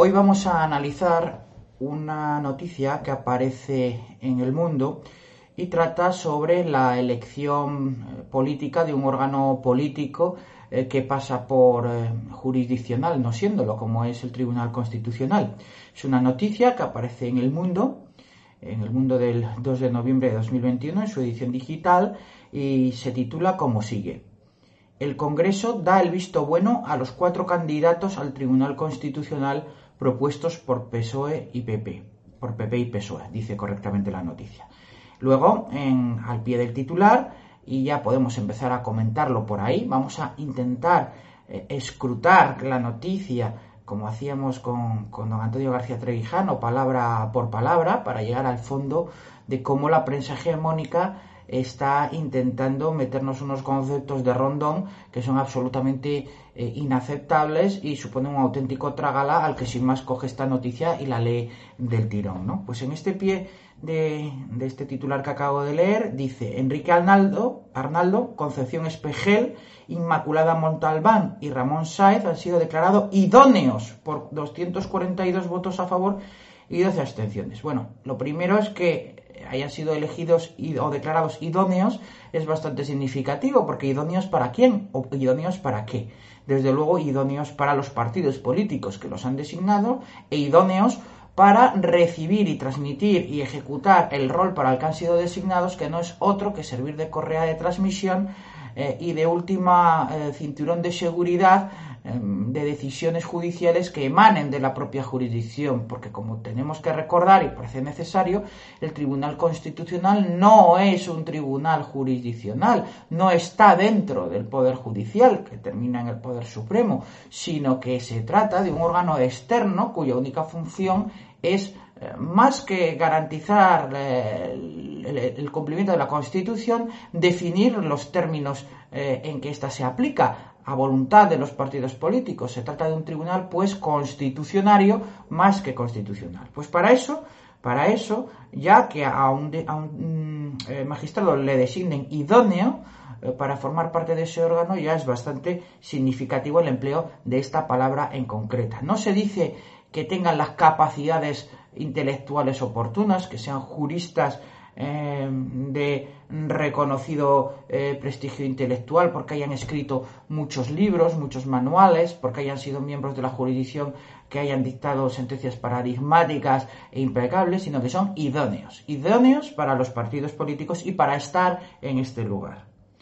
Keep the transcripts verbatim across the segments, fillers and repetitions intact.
Hoy vamos a analizar una noticia que aparece en El Mundo y trata sobre la elección política de un órgano político eh, que pasa por eh, jurisdiccional, no siéndolo, como es el Tribunal Constitucional. Es una noticia que aparece en El Mundo, en El Mundo del dos de noviembre de dos mil veintiuno, en su edición digital, y se titula como sigue: El Congreso da el visto bueno a los cuatro candidatos al Tribunal Constitucional propuestos por P S O E y P P. Por P P y P S O E, dice correctamente la noticia. Luego, en, al pie del titular, y ya podemos empezar a comentarlo por ahí, vamos a intentar eh, escrutar la noticia, como hacíamos con, con don Antonio García Trevijano, palabra por palabra, para llegar al fondo de cómo la prensa hegemónica está intentando meternos unos conceptos de rondón que son absolutamente eh, inaceptables y suponen un auténtico trágala al que sin más coge esta noticia y la lee del tirón, ¿no? Pues en este pie de, de este titular que acabo de leer dice: Enrique Arnaldo, Arnaldo, Concepción Espejel, Inmaculada Montalbán y Ramón Sáez han sido declarados idóneos por doscientos cuarenta y dos votos a favor y doce abstenciones. Bueno, lo primero es que hayan sido elegidos o declarados idóneos es bastante significativo, porque idóneos ¿para quién? ¿O idóneos para qué? Desde luego idóneos para los partidos políticos que los han designado, e idóneos para recibir y transmitir y ejecutar el rol para el que han sido designados, que no es otro que servir de correa de transmisión eh, y de última eh, cinturón de seguridad eh, de decisiones judiciales que emanen de la propia jurisdicción, porque como tenemos que recordar y parece necesario, el Tribunal Constitucional no es un tribunal jurisdiccional, no está dentro del Poder Judicial, que termina en el Poder Supremo, sino que se trata de un órgano externo cuya única función es eh, más que garantizar eh, el, el cumplimiento de la Constitución, definir los términos eh, en que ésta se aplica a voluntad de los partidos políticos. Se trata de un tribunal, pues, constitucionario más que constitucional. Pues para eso, para eso, ya que a un, de, a un eh, magistrado le designen idóneo eh, para formar parte de ese órgano, ya es bastante significativo el empleo de esta palabra en concreta. No se dice que tengan las capacidades intelectuales oportunas, que sean juristas eh, de reconocido eh, prestigio intelectual, porque hayan escrito muchos libros, muchos manuales, porque hayan sido miembros de la jurisdicción que hayan dictado sentencias paradigmáticas e impecables, sino que son idóneos, idóneos para los partidos políticos y para estar en este lugar.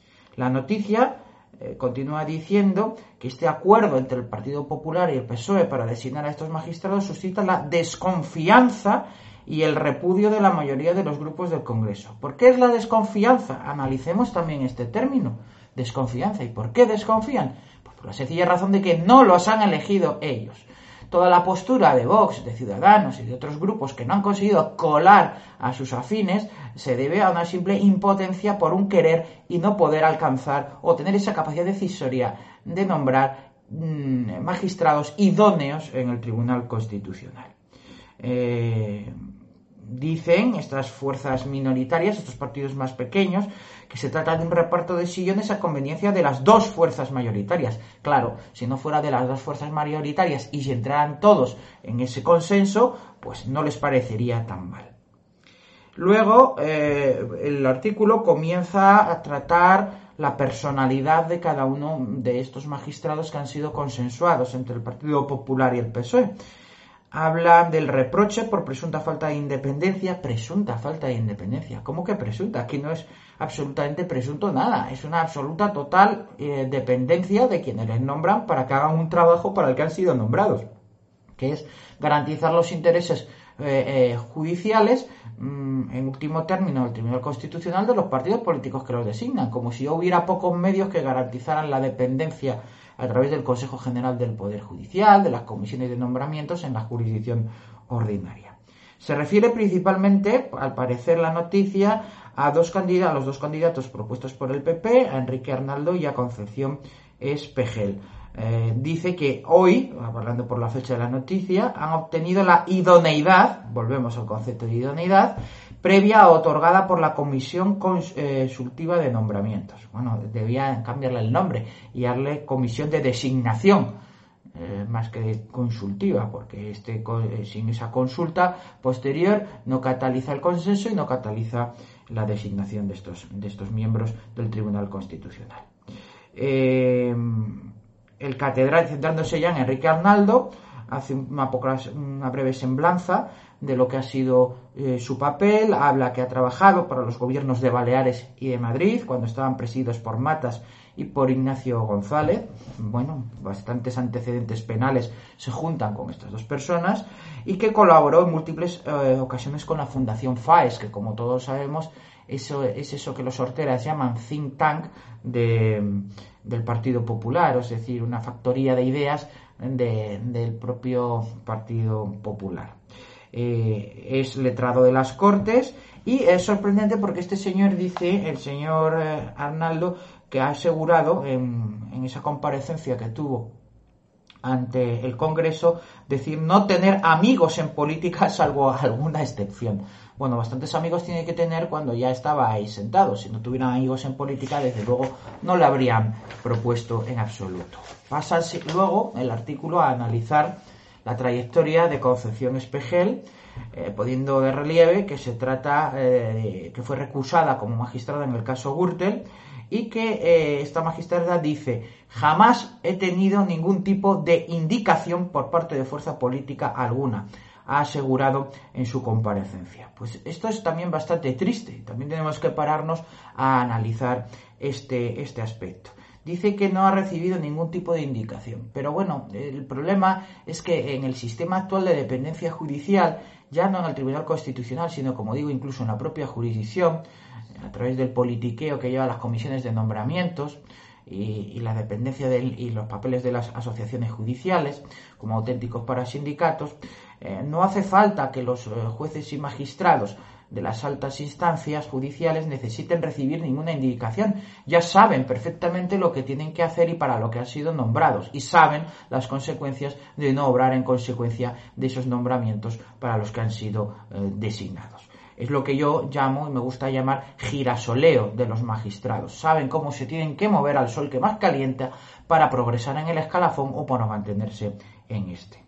La noticia Eh, continúa diciendo que este acuerdo entre el Partido Popular y el P S O E para designar a estos magistrados suscita la desconfianza y el repudio de la mayoría de los grupos del Congreso. ¿Por qué es la desconfianza? Analicemos también este término, desconfianza. ¿Y por qué desconfían? Pues por la sencilla razón de que no los han elegido ellos. Toda la postura de Vox, de Ciudadanos y de otros grupos que no han conseguido colar a sus afines se debe a una simple impotencia por un querer y no poder alcanzar o tener esa capacidad decisoria de nombrar mmm, magistrados idóneos en el Tribunal Constitucional. Eh, dicen estas fuerzas minoritarias, estos partidos más pequeños, que se trata de un reparto de sillones a conveniencia de las dos fuerzas mayoritarias. Claro, si no fuera de las dos fuerzas mayoritarias y si entraran todos en ese consenso, pues no les parecería tan mal. Luego, eh, el artículo comienza a tratar la personalidad de cada uno de estos magistrados que han sido consensuados entre el Partido Popular y el P S O E. Hablan del reproche por presunta falta de independencia. Presunta falta de independencia. ¿Cómo que presunta? Aquí no es absolutamente presunto nada. Es una absoluta total eh, dependencia de quienes les nombran para que hagan un trabajo para el que han sido nombrados, que es garantizar los intereses eh, eh, judiciales, mmm, en último término, el Tribunal Constitucional, de los partidos políticos que los designan, como si hubiera pocos medios que garantizaran la dependencia a través del Consejo General del Poder Judicial, de las comisiones de nombramientos en la jurisdicción ordinaria. Se refiere principalmente, al parecer la noticia, a, dos candidatos, a los dos candidatos propuestos por el P P, a Enrique Arnaldo y a Concepción Espejel. Eh, dice que hoy, hablando por la fecha de la noticia, han obtenido la idoneidad, volvemos al concepto de idoneidad, previa otorgada por la Comisión Consultiva de Nombramientos. Bueno, debía cambiarle el nombre y darle Comisión de Designación eh, más que consultiva, porque este, sin esa consulta posterior no cataliza el consenso y no cataliza la designación de estos, de estos miembros del Tribunal Constitucional. Eh, el catedrático, centrándose ya en Enrique Arnaldo, hace una, poca, una breve semblanza de lo que ha sido eh, su papel. Habla que ha trabajado para los gobiernos de Baleares y de Madrid cuando estaban presididos por Matas y por Ignacio González. Bueno, bastantes antecedentes penales se juntan con estas dos personas, y que colaboró en múltiples eh, ocasiones con la Fundación FAES, que como todos sabemos eso es eso que los horteras llaman think tank de, del Partido Popular, es decir, una factoría de ideas de, del propio Partido Popular. Eh, es letrado de las Cortes, y es sorprendente porque este señor dice, el señor eh, Arnaldo, que ha asegurado en, en esa comparecencia que tuvo ante el Congreso, decir no tener amigos en política salvo alguna excepción. Bueno, bastantes amigos tiene que tener cuando ya estaba ahí sentado. Si no tuvieran amigos en política, desde luego no le habrían propuesto en absoluto. Pasa luego el artículo a analizar la trayectoria de Concepción Espejel, eh, poniendo de relieve que se trata, eh, que fue recusada como magistrada en el caso Gürtel, y que eh, esta magistrada dice: jamás he tenido ningún tipo de indicación por parte de fuerza política alguna, ha asegurado en su comparecencia. Pues esto es también bastante triste, también tenemos que pararnos a analizar este, este aspecto. Dice que no ha recibido ningún tipo de indicación, pero bueno, el problema es que en el sistema actual de dependencia judicial, ya no en el Tribunal Constitucional, sino, como digo, incluso en la propia jurisdicción, a través del politiqueo que lleva las comisiones de nombramientos y, y la dependencia del, y los papeles de las asociaciones judiciales como auténticos parasindicatos, eh, no hace falta que los eh, jueces y magistrados de las altas instancias judiciales necesiten recibir ninguna indicación. Ya saben perfectamente lo que tienen que hacer y para lo que han sido nombrados, y saben las consecuencias de no obrar en consecuencia de esos nombramientos para los que han sido eh, designados. Es lo que yo llamo, y me gusta llamar, girasoleo de los magistrados. Saben cómo se tienen que mover al sol que más calienta para progresar en el escalafón o para mantenerse en este.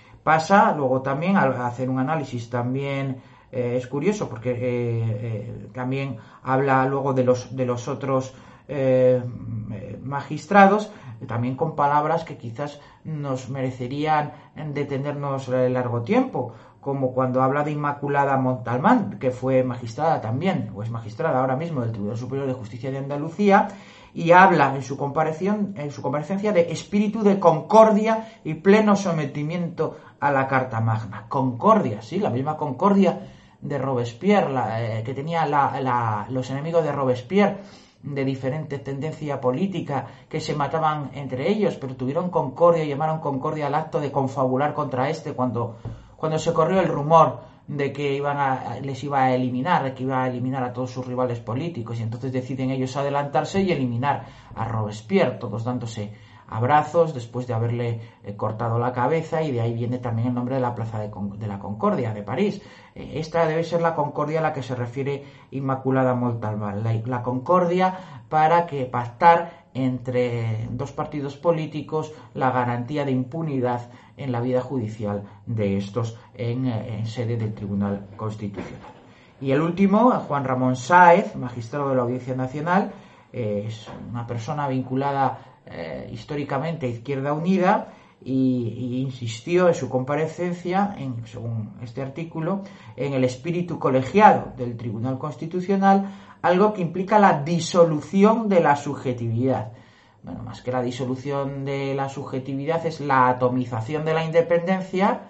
Pasa luego también a hacer un análisis también. Eh, es curioso porque eh, eh, también habla luego de los, de los otros eh, magistrados, también con palabras que quizás nos merecerían detenernos largo tiempo, como cuando habla de Inmaculada Montalbán, que fue magistrada también, o es magistrada ahora mismo del Tribunal Superior de Justicia de Andalucía, y habla en su comparación, en su comparecencia, de espíritu de concordia y pleno sometimiento a la Carta Magna. Concordia, sí, la misma concordia de Robespierre, la, eh, que tenía la, la, los enemigos de Robespierre, de diferente tendencia política, que se mataban entre ellos, pero tuvieron concordia y llamaron concordia al acto de confabular contra este cuando, cuando se corrió el rumor de que iban a, les iba a eliminar, de que iba a eliminar a todos sus rivales políticos, y entonces deciden ellos adelantarse y eliminar a Robespierre, todos dándose abrazos después de haberle eh, cortado la cabeza, y de ahí viene también el nombre de la Plaza de, Con- de la Concordia de París. Eh, esta debe ser la concordia a la que se refiere Inmaculada Montalbán, la, la concordia para que pactar entre dos partidos políticos la garantía de impunidad en la vida judicial de estos en, en sede del Tribunal Constitucional. Y el último, Juan Ramón Sáez, magistrado de la Audiencia Nacional, eh, es una persona vinculada eh, históricamente a Izquierda Unida, y, y insistió en su comparecencia, en, según este artículo, en el espíritu colegiado del Tribunal Constitucional, algo que implica la disolución de la subjetividad. Bueno, más que la disolución de la subjetividad, es la atomización de la independencia,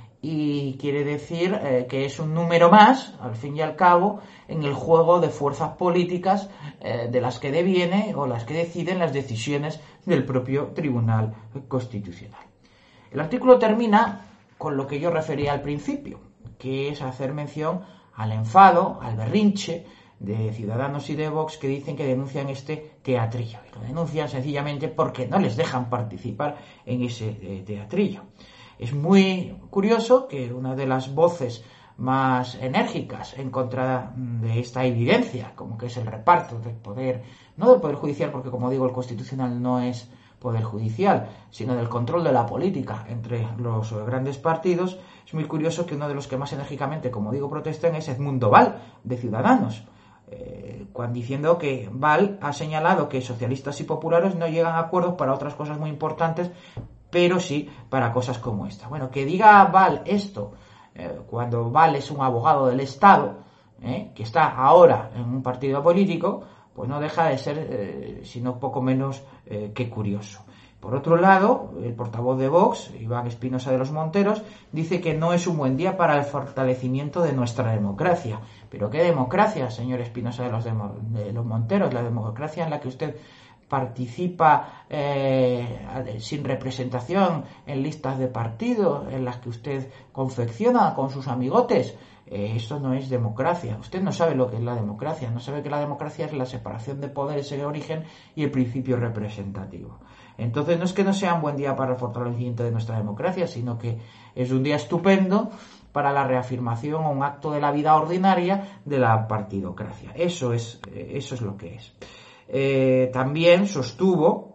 y quiere decir eh, que es un número más, al fin y al cabo, en el juego de fuerzas políticas eh, de las que deviene o las que deciden las decisiones del propio Tribunal Constitucional. El artículo termina con lo que yo refería al principio, que es hacer mención al enfado, al berrinche de Ciudadanos y de Vox, que dicen que denuncian este teatrillo. Y lo denuncian sencillamente porque no les dejan participar en ese eh, teatrillo. Es muy curioso que una de las voces más enérgicas en contra de esta evidencia, como que es el reparto del poder, no del poder judicial, porque como digo, el Constitucional no es poder judicial, sino del control de la política entre los grandes partidos, es muy curioso que uno de los que más enérgicamente, como digo, protestan es Edmundo Val, de Ciudadanos, eh, cuando diciendo que Val ha señalado que socialistas y populares no llegan a acuerdos para otras cosas muy importantes, pero sí para cosas como esta. Bueno, que diga Val esto, eh, cuando Val es un abogado del Estado, eh, que está ahora en un partido político, pues no deja de ser, eh, sino poco menos eh, que curioso. Por otro lado, el portavoz de Vox, Iván Espinosa de los Monteros, dice que no es un buen día para el fortalecimiento de nuestra democracia. ¿Pero qué democracia, señor Espinosa de los, de los Monteros? La democracia en la que usted participa eh, sin representación en listas de partido, en las que usted confecciona con sus amigotes. Eh, eso no es democracia. Usted no sabe lo que es la democracia, no sabe que la democracia es la separación de poderes en el origen y el principio representativo. Entonces no es que no sea un buen día para el fortalecimiento de nuestra democracia, sino que es un día estupendo para la reafirmación o un acto de la vida ordinaria de la partidocracia. Eso es, eso es lo que es. Eh, también sostuvo,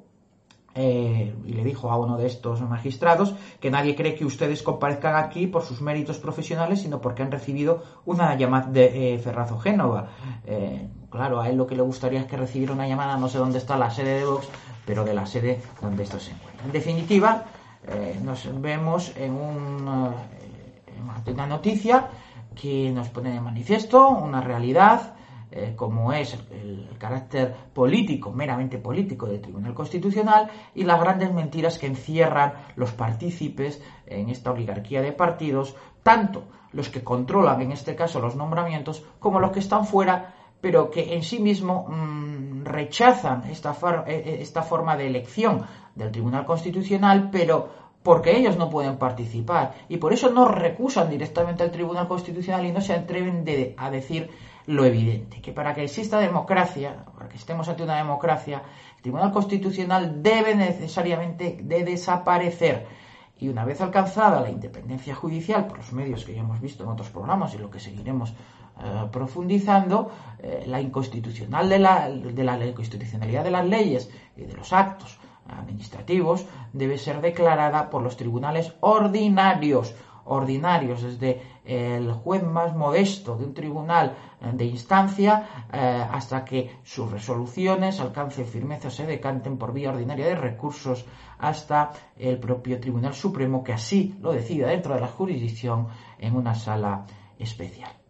eh, y le dijo a uno de estos magistrados, que nadie cree que ustedes comparezcan aquí por sus méritos profesionales, sino porque han recibido una llamada de eh, Ferrazo Génova. Eh, claro, a él lo que le gustaría es que recibiera una llamada, no sé dónde está la sede de Vox, pero de la sede donde esto se encuentra. En definitiva, eh, nos vemos en, un, eh, en una noticia que nos pone de manifiesto una realidad, Eh, como es el, el carácter político, meramente político del Tribunal Constitucional, y las grandes mentiras que encierran los partícipes en esta oligarquía de partidos, tanto los que controlan en este caso los nombramientos como los que están fuera, pero que en sí mismo mmm, rechazan esta, for esta forma de elección del Tribunal Constitucional, pero porque ellos no pueden participar, y por eso no recusan directamente al Tribunal Constitucional y no se atreven de, a decir lo evidente, que para que exista democracia, para que estemos ante una democracia, el Tribunal Constitucional debe necesariamente de desaparecer. Y una vez alcanzada la independencia judicial, por los medios que ya hemos visto en otros programas y lo que seguiremos eh, profundizando, eh, la inconstitucional de la, de la, la inconstitucionalidad de las leyes y de los actos administrativos debe ser declarada por los tribunales ordinarios, ordinarios, desde el juez más modesto de un tribunal de instancia eh, hasta que sus resoluciones alcancen firmeza o se decanten por vía ordinaria de recursos hasta el propio Tribunal Supremo, que así lo decida dentro de la jurisdicción en una sala especial.